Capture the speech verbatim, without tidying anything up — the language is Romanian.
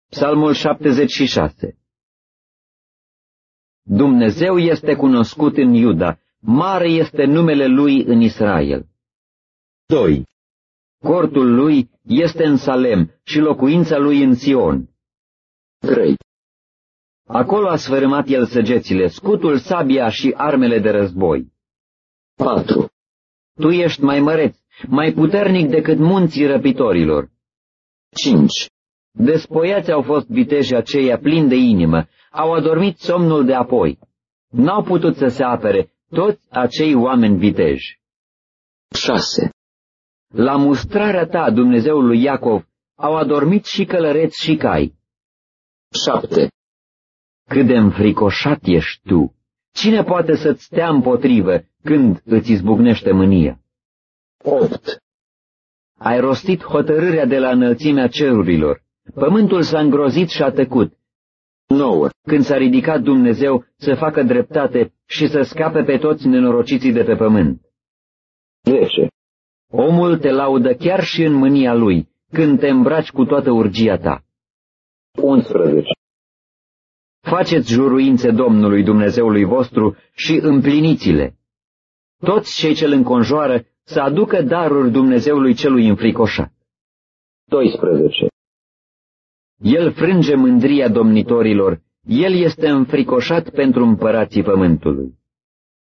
Psalmul șaptezeci și șase. Dumnezeu este cunoscut în Iuda, mare este numele Lui în Israel. doi. Cortul Lui este în Salem și locuința Lui în Sion. trei. Acolo a sfărâmat El săgețile, scutul, sabia și armele de război. patru. Tu ești mai măreț, mai puternic decât munții răpitorilor. cinci. Despoiați au fost vitejii aceia plini de inimă, au adormit somnul de apoi. N-au putut să se apere toți acei oameni viteji. șase. La mustrarea ta, Dumnezeul lui Iacov, au adormit și călăreți și cai. șapte. Cât de înfricoșat ești tu! Cine poate să-ți stea împotrivă când îți izbucnește mânia? opt. Ai rostit hotărârea de la înălțimea cerurilor. Pământul s-a îngrozit și a tăcut. nouă. Când s-a ridicat Dumnezeu să facă dreptate și să scape pe toți nenorociții de pe pământ. zece. Omul te laudă chiar și în mânia lui, când te îmbraci cu toată urgia ta. unsprezece. Faceți juruințe Domnului Dumnezeului vostru și împliniți-le. Toți cei ce îl înconjoară să aducă daruri Dumnezeului celui înfricoșat. doisprezece. El frânge mândria domnitorilor, el este înfricoșat pentru împărații pământului.